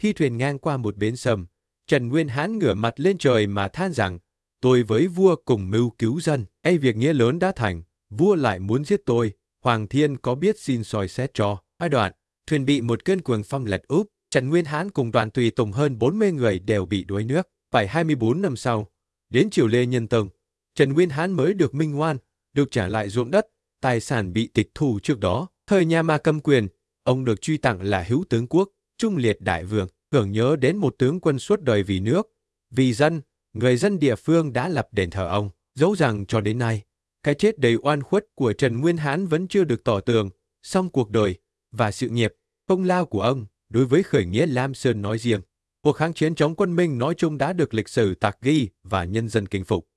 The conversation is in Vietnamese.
Thi thuyền ngang qua một bến sông, Trần Nguyên Hán ngửa mặt lên trời mà than rằng, tôi với vua cùng mưu cứu dân, việc nghĩa lớn đã thành, vua lại muốn giết tôi, Hoàng Thiên có biết xin soi xét cho. Đoạn, thuyền bị một cơn cuồng phong lật úp, Trần Nguyên Hán cùng đoàn tùy tùng hơn 40 người đều bị đuối nước. Phải 24 năm sau, đến triều Lê Nhân Tông, Trần Nguyên Hán mới được minh oan, được trả lại ruộng đất, tài sản bị tịch thu trước đó. Thời nhà Ma cầm quyền, ông được truy tặng là hữu tướng quốc, trung liệt đại vương, tưởng nhớ đến một tướng quân suốt đời vì nước, vì dân, người dân địa phương đã lập đền thờ ông. Dẫu rằng cho đến nay, cái chết đầy oan khuất của Trần Nguyên Hán vẫn chưa được tỏ tường, song cuộc đời và sự nghiệp, công lao của ông đối với khởi nghĩa Lam Sơn nói riêng, cuộc kháng chiến chống quân Minh nói chung đã được lịch sử tạc ghi và nhân dân kính phục.